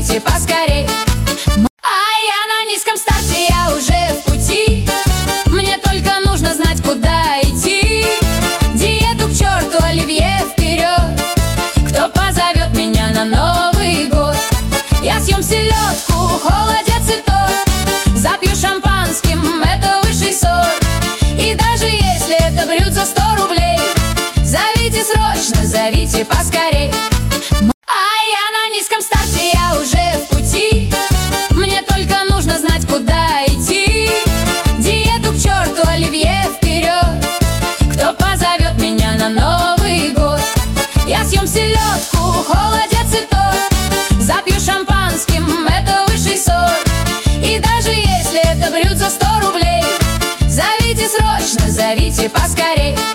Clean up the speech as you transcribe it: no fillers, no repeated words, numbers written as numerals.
зовите поскорей. А я на низком старте, я уже в пути. Мне только нужно знать, куда идти. Диету к черту, оливье вперед. Кто позовет меня на Новый год? Я съем селедку, холодец и торт. Запью шампанским, это высший сорт. И даже если это блюдо 100 рублей, зовите срочно, зовите поскорей. А я на низком старте, я уже в пути. Мне только нужно знать, куда идти. Диету к черту, оливье вперед. Кто позовет меня на Новый год? Я съем селедку, холодец и торт. Запью шампанским, это высший сорт. И даже если это блюдо 100 рублей, зовите срочно, зовите поскорей.